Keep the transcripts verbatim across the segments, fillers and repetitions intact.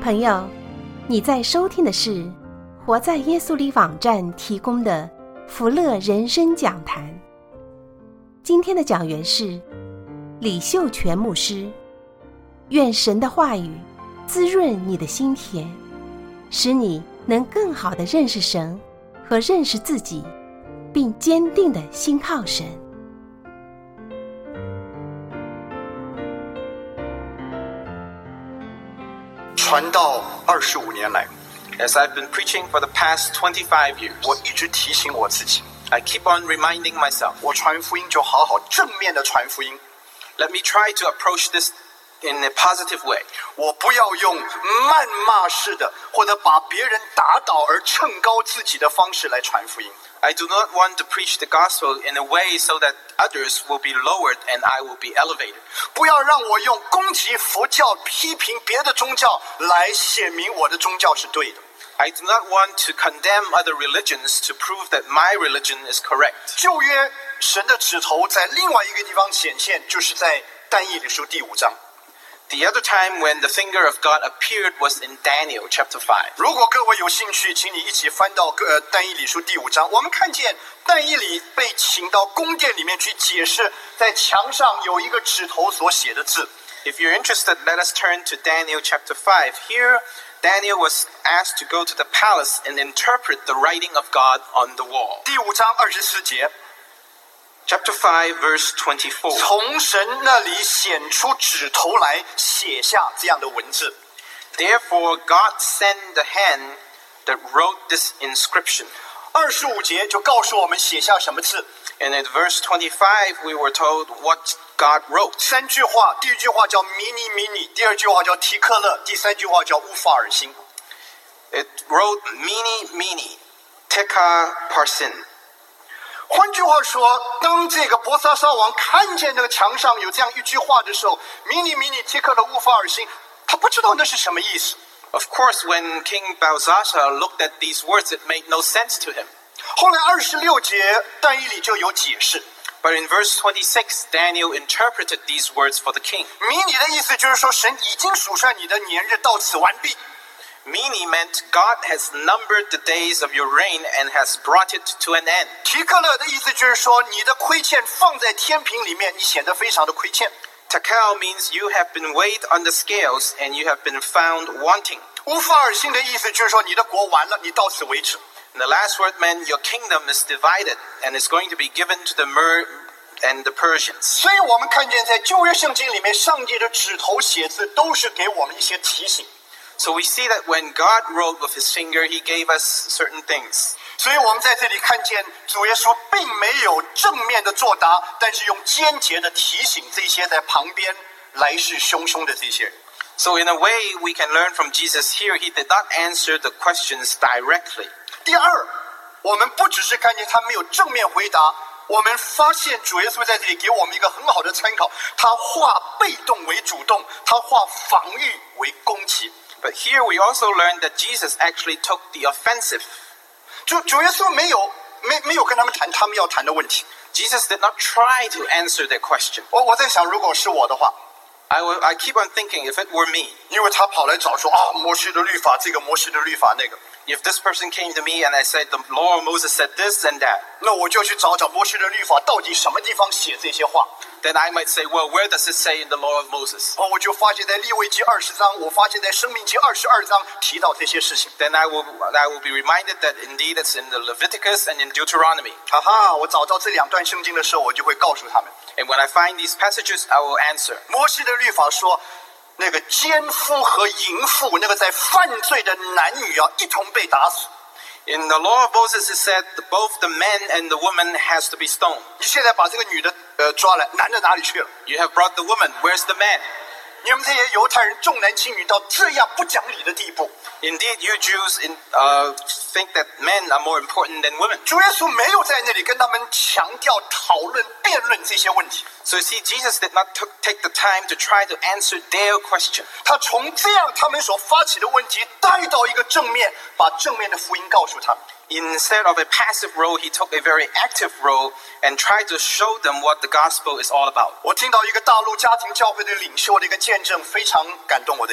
朋友，你在收听的是活在耶稣里网站提供的福乐人生讲坛。今天的讲员是李秀全牧师。愿神的话语滋润你的心田，使你能更好地认识神和认识自己，并坚定地信靠神。 传道二十五年来 As I've been preaching for the past twenty-five years, 我一直提醒我自己， I keep on reminding myself, 我传福音就好好正面的传福音， let me try to approach this in a positive way. 我不要用谩骂式的或者把别人打倒而衬高自己的方式来传福音。 I do not want to preach the gospel in a way so that others will be lowered and I will be elevated. 不要让我用攻击佛教、批评别的宗教来显明我的宗教是对的。 I do not want to condemn other religions to prove that my religion is correct. 旧约神的指头在另外一个地方显现，就是在但以理书第五章。 The other time when the finger of God appeared was in Daniel chapter five. 如果各位有兴趣，请你一起翻到呃但以理书第五章。我们看见但以理被请到宫殿里面去解释，在墙上有一个指头所写的字。 If you're interested, let us turn to Daniel chapter five. Here, Daniel was asked to go to the palace and interpret the writing of God on the wall. 第五章二十四节， Chapter five, verse twenty-four. 从神那里显出指头来，写下这样的文字。 Therefore, God sent the hand that wrote this inscription. 二十五节就告诉我们写下什么字。 And in verse twenty-five, we were told what God wrote. 三句话，第一句话叫迷尼迷尼，第二句话叫提克勒，第三句话叫乌法尔辛。 It wrote Mene, Mene, Tekel, Parsin. 换句话说，当这个伯沙撒王看见那个墙上有这样一句话的时候，迷尼迷尼提克勒乌法尔辛，他不知道那是什么意思。 Of course, when King Belshazzar looked at these words, it made no sense to him. 后来二十六节但以理就有解释。 But in verse twenty-six, Daniel interpreted these words for the king. 迷你的意思就是说，神已经数算你的年日，到此完毕。 Mene meant God has numbered the days of your reign and has brought it to an end. 提克勒的意思就是说，你的亏欠放在天平里面，你显得非常的亏欠。 Tekel means you have been weighed on the scales and you have been found wanting. 乌法尔辛的意思就是说，你的国完了，你到此为止。 And the last word meant your kingdom is divided and is going to be given to the Mer and the Persians. 所以我们看见在旧约圣经里面，上帝的指头写字都是给我们一些提醒。 So we see that when God wrote with his finger, he gave us certain things. 所以我们在这里看见主耶稣并没有正面的作答，但是用间接的提醒这些在旁边来势汹汹的这些人。 So in a way, we can learn from Jesus here, he did not answer the questions directly. 第二，我们不只是看见他没有正面回答，我们发现主耶稣在这里给我们一个很好的参考，他化被动为主动，他化防御为攻击。 But here we also learn that Jesus actually took the offensive. 主主耶稣没有没没有跟他们谈他们要谈的问题。 Jesus did not try to answer their question. 我我在想，如果是我的话， I, will, I keep on thinking, if it were me, 因为他跑来找说啊，摩西的律法这个，摩西的律法那个， if this person came to me and I said, the law of Moses said this and that, 那我就去找找摩西的律法到底什么地方写这些话。 then I might say, well, where does it say in the law of Moses? 哦，我就发现在利未记二十章，我发现在申命记二十二章提到这些事情。 Then I will, I will be reminded that indeed it's in the Leviticus and in Deuteronomy. 哈哈，我找到这两段圣经的时候，我就会告诉他们， And when I find these passages, I will answer. 摩西的律法说，那个奸夫和淫妇，那个在犯罪的男女啊，一同被打死。 In the law of Moses, it said that both the man and the woman has to be stoned. 你现在把这个女的呃抓来，男的哪里去了？ You have brought the woman. Where's the man? 你们这些犹太人重男轻女到这样不讲理的地步。 Indeed, you Jews in, uh, think that men are more important than women. 主耶稣没有在那里跟他们强调、讨论、辩论这些问题。 So you see, Jesus did not t- take the time to try to answer their question. 他从这样他们所发起的问题带到一个正面，把正面的福音告诉他们。 Instead of a passive role, he took a very active role and tried to show them what the gospel is all about. 我听到一个大陆家庭教会的领袖的一个见证，非常感动我的心。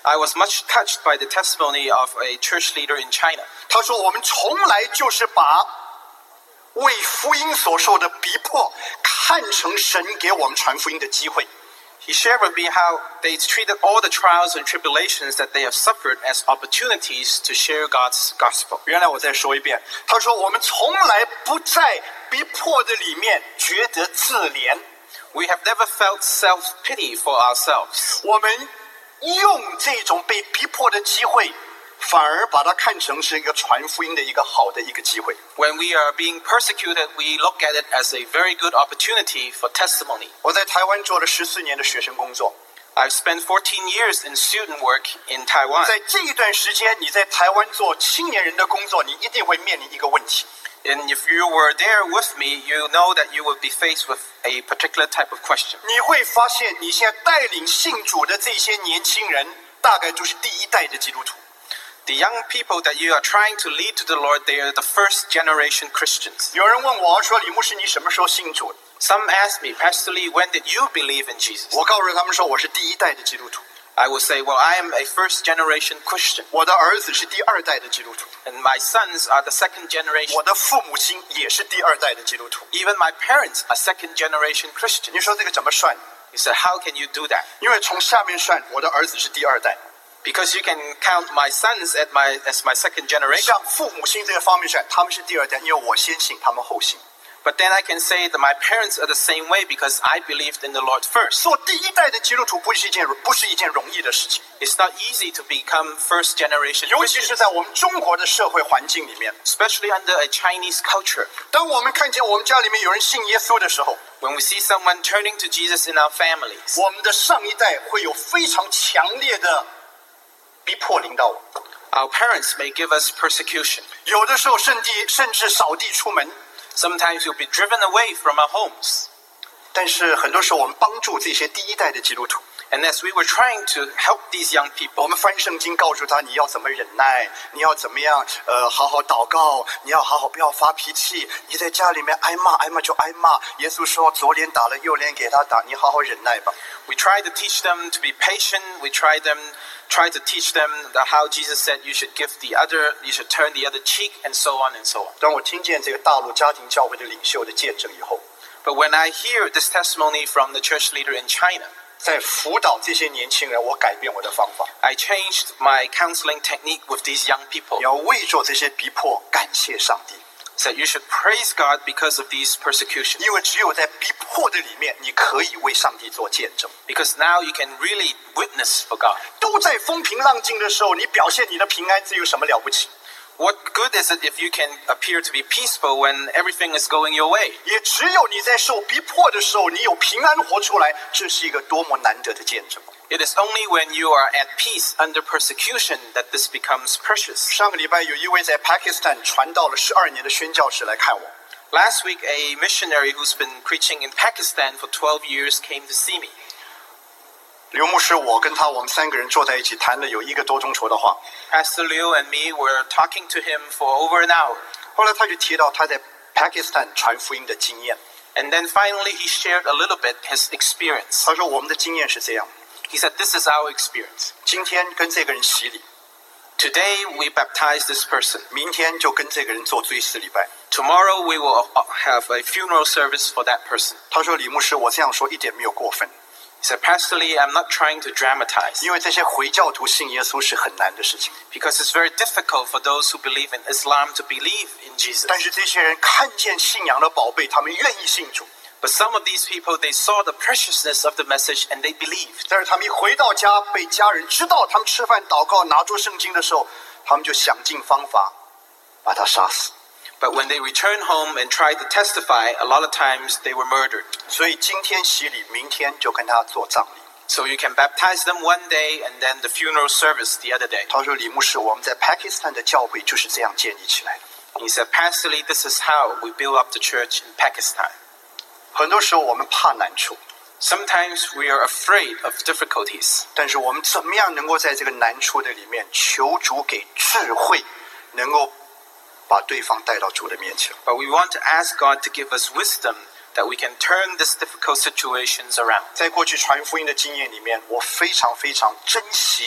I was much touched by the testimony of a church leader in China. 他说：“我们从来就是把为福音所受的逼迫看成神给我们传福音的机会。” He shared with me how they treated all the trials and tribulations that they have suffered as opportunities to share God's gospel. 原来我再说一遍，他说：“我们从来不在逼迫的里面觉得自怜， We have never felt self-pity for ourselves. 我们用这种被逼迫的机会，反而把它看成是一个传福音的一个好的一个机会。” When we are being persecuted, we look at it as a very good opportunity for testimony. 我在台湾做了十四年的学生工作， I've spent fourteen years in student work in Taiwan. 在这一段时间，你在台湾做青年人的工作，你一定会面临一个问题。 And if you were there with me, you know that you will be faced with a particular type of question. 你会发现，你现在带领信主的这些年轻人，大概就是第一代的基督徒。 The young people that you are trying to lead to the Lord, they are the first generation Christians. 有人问我说：“李牧师，你什么时候信主？” Some ask me, Pastor Lee, when did you believe in Jesus? 我告诉他们说：“我是第一代的基督徒， I will say, well, I am a first generation Christian, 我的儿子是第二代的基督徒， and my sons are the second generation. 我的父母亲也是第二代的基督徒。 Even my parents are second generation Christians. 你说这个怎么算？ You said, how can you do that? 因为从下面算，我的儿子是第二代； Because you can count my sons at my, as my second generation. 向父母亲这个方面算，他们是第二代，因为我先信，他们后信。 But then I can say that my parents are the same way because I believed in the Lord first. 做第一代的基督徒不是一件不是一件容易的事情， It's not easy to become first generation 尤其 Christians, 是在我们中国的社会环境里面。 especially under a Chinese culture. 当我们看见我们家里面有人信耶稣的时候， When we see someone turning to Jesus in our families, 我们的上一代会有非常强烈的逼迫领导我， our parents may give us persecution. 有的时候甚至甚至扫地出门。 Sometimes you'll be driven away from our homes. 但是很多时候我们帮助这些第一代的基督徒， And as we were trying to help these young 我 people, 们翻圣经告诉他你要怎么忍耐，你要怎么样呃好好祷告，你要好好不要发脾气，你在家里面挨骂挨骂就挨骂。耶稣说左脸打了右脸给他打，你好好忍耐吧。 we try to teach them to be patient. We try them, try to teach them that how Jesus said you should give the other, you should turn the other cheek, and so on and so on. 当我听见这个大陆家庭教会的领袖的见证以后， But when I hear this testimony from the church leader in China, 在辅导这些年轻人，我改变我的方法， I changed my counseling technique with these young people. 要为着这些逼迫感谢上帝， Said you should praise God because of these persecutions. 因为只有在逼迫的里面，你可以为上帝做见证。 Because now you can really witness for God. 都在风平浪静的时候，你表现你的平安，这有什么了不起？ What good is it if you can appear to be peaceful when everything is going your way? 也只有你在受逼迫的时候，你有平安活出来，这是一个多么难得的见证。 It is only when you are at peace under persecution that this becomes precious. 上个礼拜有一位在 Pakistan 传道了十二年的宣教士来看我， Last week, a missionary who's been preaching in Pakistan for twelve years came to see me. 刘牧师，我跟他，我们三个人坐在一起谈了有一个多钟头的话。 Pastor Liu and me were talking to him for over an hour. 后来他就提到他在 Pakistan 传福音的经验。 And then finally, he shared a little bit his experience. 他说我们的经验是这样： He said, this is our experience. 今天跟这个人洗礼， Today, we baptize this person. 明天就跟这个人做追思礼拜。 Tomorrow, we will have a funeral service for that person. 他说李牧师，我这样说一点没有过分， He said, Pastor Lee, I'm not trying to dramatize 因为这些回教徒信耶稣是很难的事情。 because it's very difficult for those who believe in Islam to believe in Jesus. 但是这些人看见信仰的宝贝，他们愿意信主。 But some of these people, they saw the preciousness of the message and they believed. 但是他们一回到家，被家人知道他们吃饭祷告拿出圣经的时候，他们就想尽方法把他杀死。 But when they returned home and tried to testify, a lot of times they were murdered. 所以今天洗礼，明天就跟他做葬礼。 So you can baptize them one day and then the funeral service the other day. 他说李牧师，我们在 Pakistan 的教会就是这样建立起来的。 He said, Pastor Lee, this is how we build up the church in Pakistan. 很多时候我们怕难处， Sometimes we are afraid of difficulties. 但是我们怎么样能够在这个难处的里面求主给智慧，能够把对方带到主的面前。 But we want to ask God to give us wisdom that we can turn these difficult situations around. 在过去传福音的经验里面，我非常非常珍惜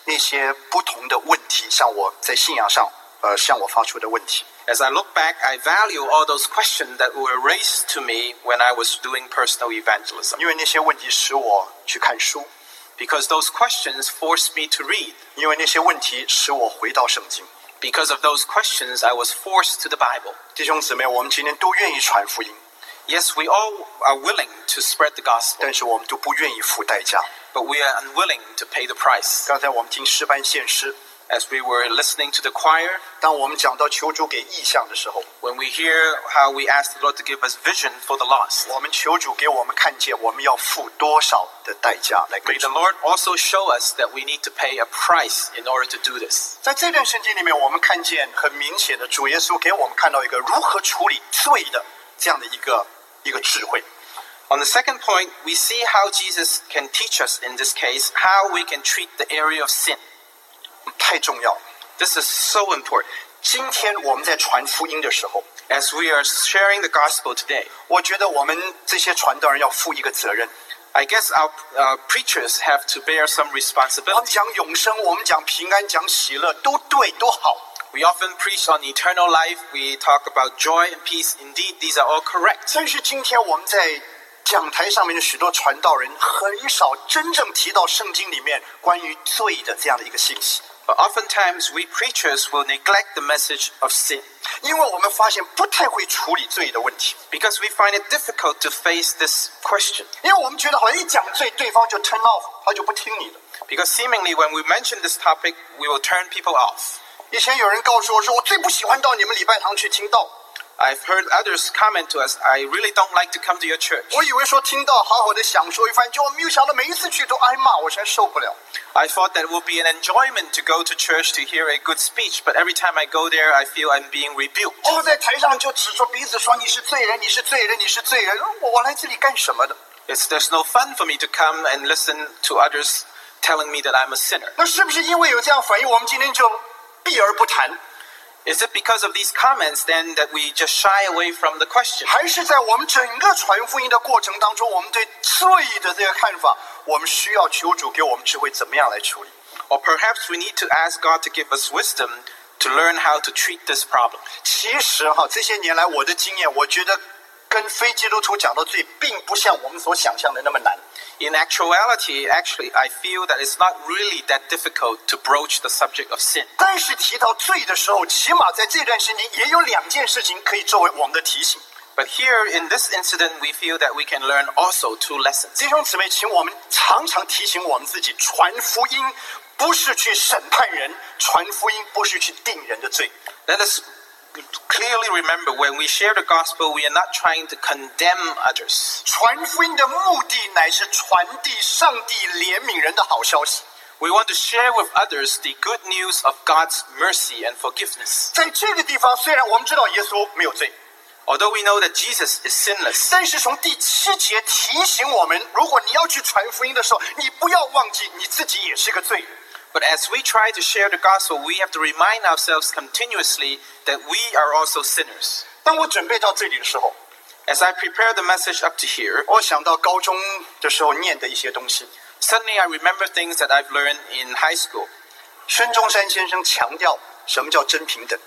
那些不同的问题，像我在信仰上，呃，向我发出的问题。 As I look back, I value all those questions that were raised to me when I was doing personal evangelism. 因为那些问题使我去看书， Because those questions forced me to read. 因为那些问题使我回到圣经。 Because of those questions, I was forced to the Bible. 弟兄姊妹，我们今天都愿意传福音， Yes, we all are willing to spread the gospel, 但是我们都不愿意付代价。 but we are unwilling to pay the price. 刚才我们听诗班献诗， As we were listening to the choir, 当我们讲到求主给意象的时候， when we hear how we ask the Lord to give us vision for the lost, 我们求主给我们看见我们要付多少的代价来跟 may the 主。 Lord also show us that we need to pay a price in order to do this. 在这段圣经里面，我们看见很明显的，主耶稣给我们看到一个如何处理罪的这样的一个一个智慧。 On the second point, we see how Jesus can teach us in this case how we can treat the area of sin. 太重要了。 This is so important. 今天我们在传福音的时候， As we are sharing the gospel today, 我觉得我们这些传道人要负一个责任。 I guess our uh, preachers have to bear some 我们 responsibility. 讲永生，我们讲平安，讲喜乐，都对，都好。 We often preach on eternal life. We talk about joy and peace. Indeed, these are all correct. 但是今天我们在讲台上面的许多传道人，很少真正提到圣经里面关于罪的这样的一个信息。 But oftentimes, we preachers will neglect the message of sin 因为我们发现不太会处理罪的问题， because we find it difficult to face this question. 因为我们觉得好像一讲罪，对方就 turn off， 他就不听你的。 Because seemingly, when we mention this topic, we will turn people off. 以前有人告诉我说，我最不喜欢到你们礼拜堂去听道。 I've heard others comment to us, I really don't like to come to your church. 我以为说听到好好的享受一番，就没有想到每一次去都挨骂，我实在受不了。 I thought that it would be an enjoyment to go to church to hear a good speech, but every time I go there, I feel I'm being rebuked. 哦，在台上就指着鼻子说你是罪人，你是罪人，你是罪人。我我来这里干什么的？ It's, there's no fun for me to come and listen to others telling me that I'm a sinner. 那是不是因为有这样反应，我们今天就避而不谈？ Is it because of these comments then that we just shy away from the question? 还是在我们整个传福音的过程当中，我们对罪的这个看法，我们需要求主给我们智慧，怎么样来处理？ Or perhaps we need to ask God to give us wisdom to learn how to treat this problem. 其实哈，这些年来我的经验，我觉得跟非基督徒讲到罪，并不像我们所想象的那么难。 In actuality, actually, I feel that it's not really that difficult to broach the subject of sin. 但是提到罪的时候，起码在这段时间也有两件事情可以作为我们的提醒。 But here in this incident, we feel that we can learn also two lessons. 弟兄姊妹，请我们常常提醒我们自己，传福音不是去审判人，传福音不是去定人的罪。 Let us clearly remember when we share the gospel, we are not trying to condemn others. 传福音的目的乃是传递上帝怜悯人的好消息。 We want to share with others the good news of God's mercy and forgiveness. 在这个地方，虽然我们知道耶稣没有罪， Although we know that Jesus is sinless, 但是从第七节提醒我们，如果你要去传福音的时候，你不要忘记你自己也是个罪人。 but as we try to share the gospel, we have to remind ourselves continuously that we are also sinners. 当我准备到这里的时候， As I prepare the message up to here, 我想到高中的时候念的一些东西。 suddenly I remember things that I've learned in high school. 孙中山先生强调什么叫真平等。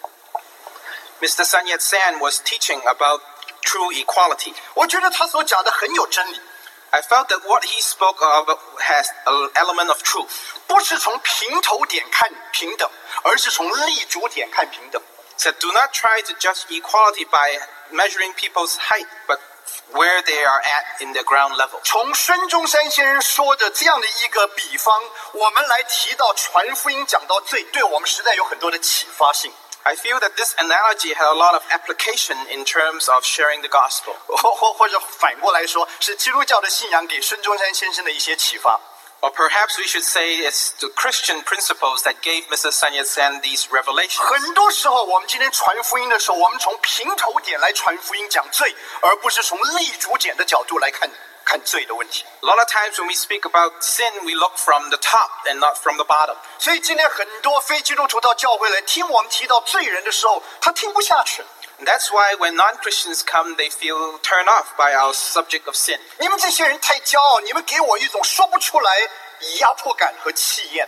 Mister Sun Yat-sen was teaching about true equality. 我觉得他所讲的很有真理， I felt that what he spoke of has an element of truth. 不是从平头点看平等，而是从立足点看平等。 Said, do not try to judge equality by measuring people's height, but where they are at in their ground level. 从孙中山先生说的这样的一个比方，我们来提到传福音讲到罪，对我们实在有很多的启发性。 I feel that this analogy had a lot of application in terms of sharing the gospel. 或或或者反过来说，是基督教的信仰给孙中山先生的一些启发。 Or perhaps we should say it's the Christian principles that gave Mister Sun Yat-sen these revelations. 很多时候，我们今天传福音的时候，我们从平头点来传福音讲罪，而不是从立足点的角度来看看罪的问题。 A lot of times when we speak about sin, we look from the top and not from the bottom. 所以今天很多非基督徒到教会来听我们提到罪人的时候，他听不下去。 And that's why when non-Christians come, they feel turned off by our subject of sin. 你们这些人太骄傲，你们给我一种说不出来压迫感和气焰。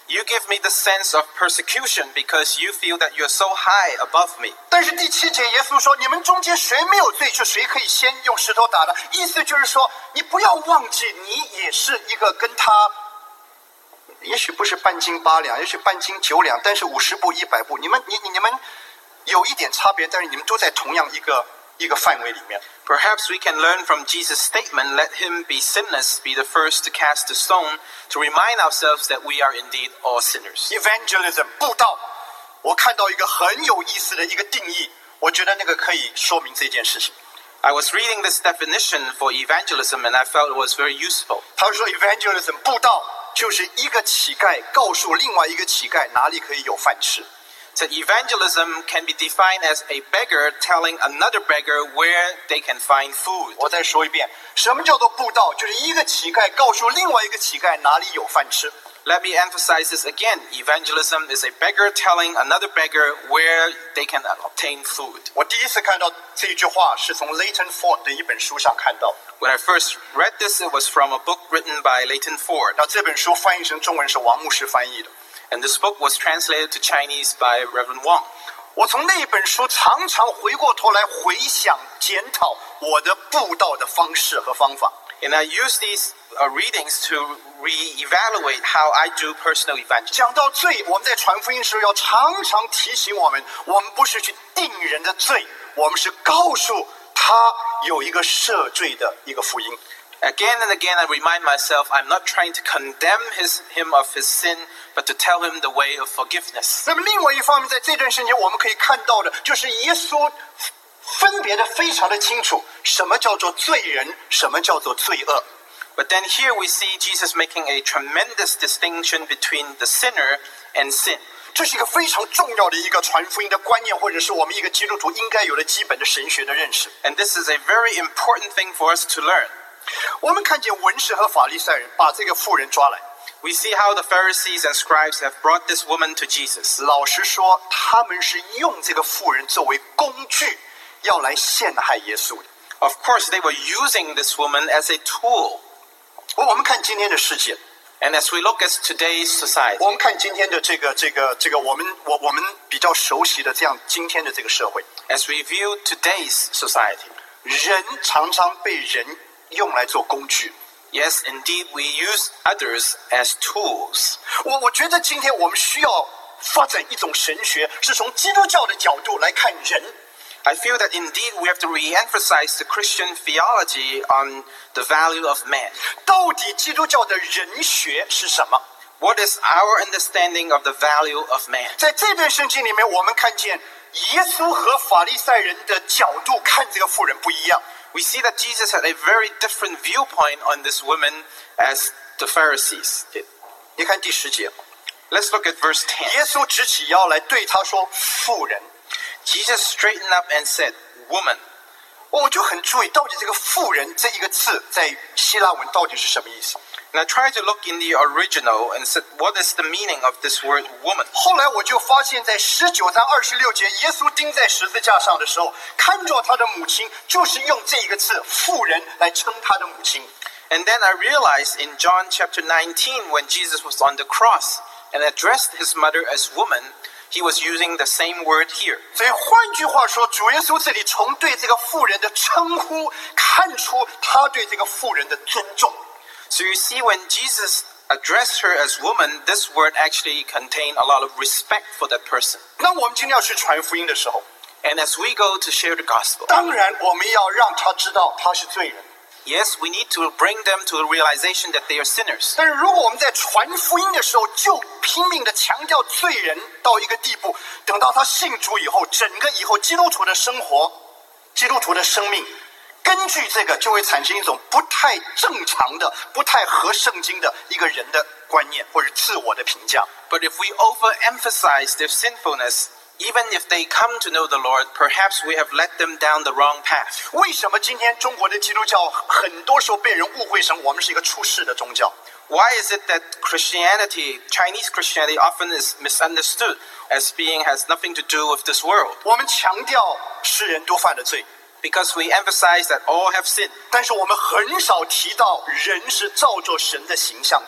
You give me the sense of persecution because you feel that you're so high above me. 但是第七节耶稣说，你们中间谁没有罪，就谁可以先用石头打他。意思就是说，你不要忘记，你也是一个跟他，也许不是半斤八两，也许半斤九两，但是五十步一百步，你们你你你们有一点差别，但是你们都在同样一个一个范围里面。 Perhaps we can learn from Jesus' statement, let him be sinless, be the first to cast the stone, to remind ourselves that we are indeed all sinners. Evangelism 布道，我看到一个很有意思的一个定义，我觉得那个可以说明这件事情。 I was reading this definition for evangelism and I felt it was very useful. 他说 evangelism 布道就是一个乞丐告诉另外一个乞丐哪里可以有饭吃。 So evangelism can be defined as a beggar telling another beggar where they can find food. 我再说一遍，什么叫做布道？就是一个乞丐告诉另外一个乞丐哪里有饭吃。 Let me emphasize this again. Evangelism is a beggar telling another beggar where they can obtain food. 我第一次看到这句话是从 Leighton Ford 的一本书上看到。 When I first read this, it was from a book written by Leighton Ford. 那这本书翻译成中文是王牧师翻译的。 And this book was translated to Chinese by Reverend Wang. 我从那本书常常回过头来回想检讨我的布道的方式和方法。 And I use these uh, readings to re-evaluate how I do personal evangelism. 讲到罪，我们在传福音时要常常提醒我们，我们不是去定人的罪，我们是告诉他有一个赦罪的一个福音。 Again and again, I remind myself I'm not trying to condemn his, him of his sin, but to tell him the way of forgiveness. 那么另外一方面，在这段圣经我们可以看到的，就是耶稣分别的非常的清楚，什么叫做罪人，什么叫做罪恶。 But then here we see Jesus making a tremendous distinction between the sinner and sin. 这是一个非常重要的一个传福音的观念，或者是我们一个基督徒应该有的基本的神学的认识。 And this is a very important thing for us to learn. 我们看见文士和法利赛人把这个妇人抓来。 We see how the Pharisees and scribes have brought this woman to Jesus. 老实说，他们是用这个妇人作为工具，要来陷害耶稣的。 Of course, they were using this woman as a tool. 我们看今天的世界。 And as we look at today's society, 我们看今天的这个这个这个我们我我们比较熟悉的这样今天的这个社会， as we view today's society, 人常常被人用来做工具。 yes, indeed, we use others as tools. 我我觉得今天我们需要发展一种神学，是从基督教的角度来看人。 I feel that indeed we have to re-emphasize the Christian theology on the value of man. 到底基督教的人学是什么？ What is our understanding of the value of man? 在这段圣经里面，我们看见耶稣和法利赛人的角度看这个妇人不一样。 We see that Jesus had a very different viewpoint on this woman as the Pharisees did. 你看第十节， Let's look at verse ten. 耶稣直起腰来对他说：“妇人。” Jesus straightened up and said, "Woman." 我就很注意，到底这个妇人这一个字在希腊文到底是什么意思？ And I tried to look in the original and said, what is the meaning of this word woman? 后来我就发现，在十九章二十六节，耶稣钉在十字架上的时候，看着他的母亲，就是用这一个字“妇人”来称他的母亲。 And then I realized in John chapter nineteen, when Jesus was on the cross and addressed his mother as woman, he was using the same word here. 所以换句话说，主耶稣这里从对这个妇人的称呼，看出他对这个妇人的尊重。 So you see, when Jesus addressed her as woman, this word actually contained a lot of respect for that person. 那我们今天要去传福音的时候， And as we go to share the gospel, 当然我们要让他知道他是罪人。 yes, we need to bring them to the realization that they are sinners. 但是如果我们在传福音的时候就拼命的强调罪人到一个地步，等到他信主以后，整个以后基督徒的生活、基督徒的生命，根据这个就会产生一种不太正常的、不太合圣经的一个人的观念或者自我的评价。 But if we overemphasize their sinfulness, even if they come to know the Lord, perhaps we have led them down the wrong path. 为什么今天中国的基督教很多时候被人误会成我们是一个出世的宗教？ Why is it that Christianity, Chinese Christianity, often is misunderstood as being has nothing to do with this world? 我们强调世人都犯了罪， Because we emphasize that all have sinned. 但是我们很少提到人是照着神的形象造的。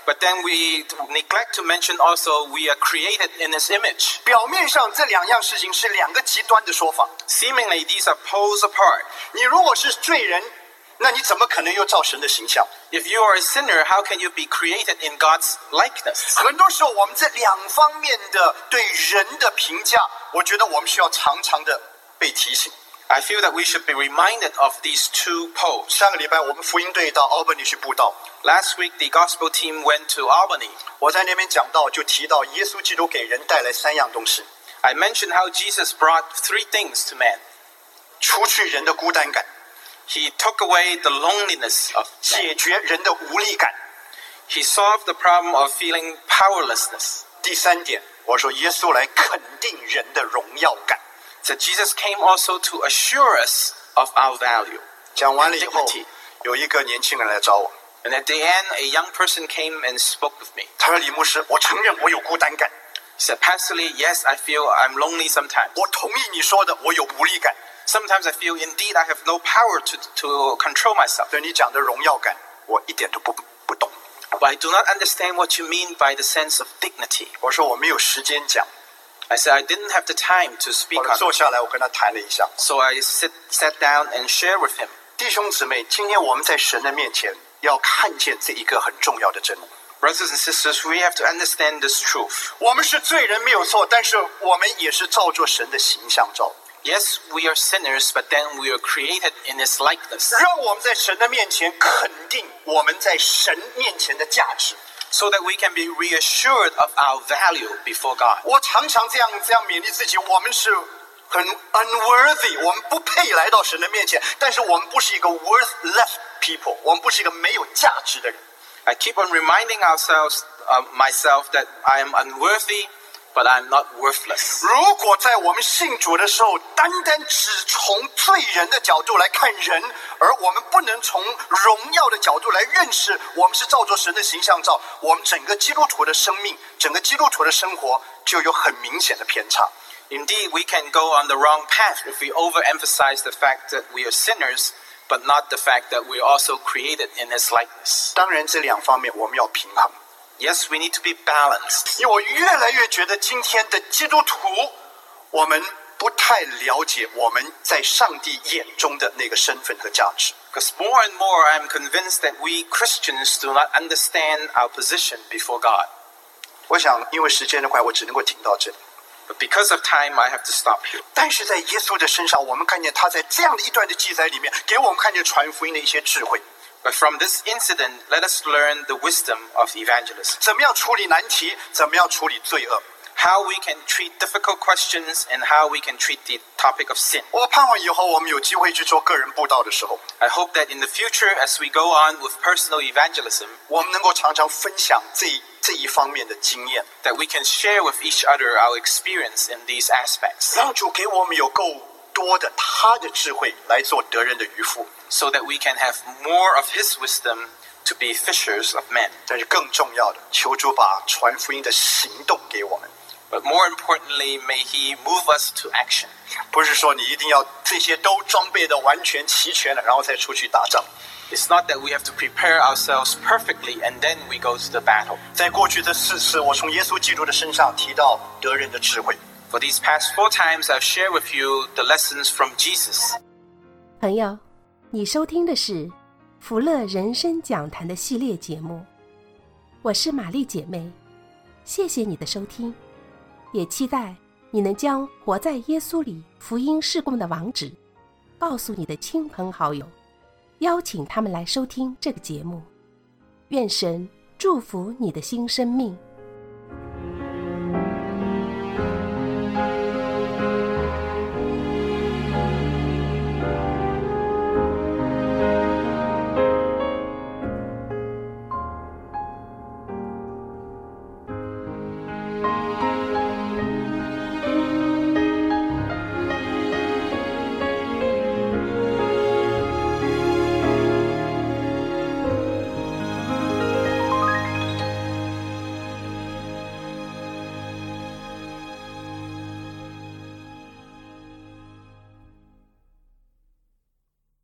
But then we neglect to mention also we are created in His image. 表面上这两样事情是两个极端的说法。 Seemingly, these are poles apart. 你如果是罪人，那你怎么可能又照神的形象？ If you are a sinner, how can you be created in God's likeness? 很多时候，我们这两方面的对人的评价，我觉得我们需要常常的被提醒。 I feel that we should be reminded of these two poles. 上个礼拜我们福音队到 Albany 去布道， Last week, the gospel team went to Albany. 我在那边讲到，就提到耶稣基督给人带来三样东西： I mentioned how Jesus brought three things to man. 除去人的孤单感， He took away the loneliness of man. 解决人的无力感。 He solved the problem of feeling powerlessness. 第三点，我说耶稣来肯定人的荣耀感。 So Jesus came also to assure us of our value. 讲完了以后 Dignity.， 有一个年轻人来找我， And at the end, a young person came and spoke with me. 他说：“李牧师，我承认我有孤单感， He said, Pastor Lee, yes, I feel I'm lonely sometimes. 我同意你说的，我有无力感。 Sometimes I feel indeed I have no power to, to control myself. 对你讲的荣耀感，我一点都不不懂。 But I do not understand what you mean by the sense of dignity. 我说我没有时间讲， I said I didn't have the time to speak 我 on 坐 it. 下来，我跟他谈了一下。 So I sit, sat down and shared with him. 弟兄姊妹，今天我们在神的面前要看见这一个很重要的真理。 Brothers and sisters, we have to understand this truth. 我们是罪人没有错，但是我们也是照着神的形象造。 Yes, we are sinners, but then we are created in His likeness. 让我们在神的面前肯定我们在神面前的价值。 So that we can be reassured of our value before God. 我常常这样这样勉励自己，我们是很 unworthy， 我们不配来到神的面前，但是我们不是一个 worthless people， 我们不是一个没有价值的人。 I keep on reminding ourselves, uh, myself that I am unworthy, but I'm not worthless. 如果在我们信主的时候，单单只从罪人的角度来看人，而我们不能从荣耀的角度来认识我们是照着神的形象造，我们整个基督徒的生命，整个基督徒的生活就有很明显的偏差。 Indeed, we can go on the wrong path if we overemphasize the fact that we are sinners, but not the fact that we are also created in His likeness. 当然，这两方面我们要平衡。 Yes, we need to be balanced. 因为我越来越觉得今天的基督徒，我们不太了解我们在上帝眼中的那个身份和价值。 Because more and more I'm convinced that we Christians do not understand our position before God. 我想，因为时间的关系，我只能够停到这里。 But because of time, I have to stop here. 但是在耶稣的身上，我们看见他在这样的一段的记载里面，给我们看见传福音的一些智慧。 But from this incident, let us learn the wisdom of evangelism. 怎么样处理难题？怎么样处理罪恶？ How we can treat difficult questions and how we can treat the topic of sin. 我盼望以后我们有机会去做个人布道的时候， I hope that in the future, as we go on with personal evangelism, 我们能够常常分享这这一方面的经验， that we can share with each other our experience in these aspects, 让主给我们有够多的他的智慧来做得人的渔夫。 so that we can have more of His wisdom to be fishers of men. 但是更重要的，求主把传福音的行动给我们。 But more importantly, may He move us to action. 不是说你一定要这些都装备的完全齐全了，然后再出去打仗。 It's not that we have to prepare ourselves perfectly and then we go to the battle. 在过去这四次，我从耶稣基督的身上提到得人的智慧。 For these past four times, I've shared with you the lessons from Jesus. 朋友，你收听的是福乐人生讲坛的系列节目，我是玛丽姐妹，谢谢你的收听，也期待你能将活在耶稣里福音事工的网址告诉你的亲朋好友，邀请他们来收听这个节目。愿神祝福你的新生命。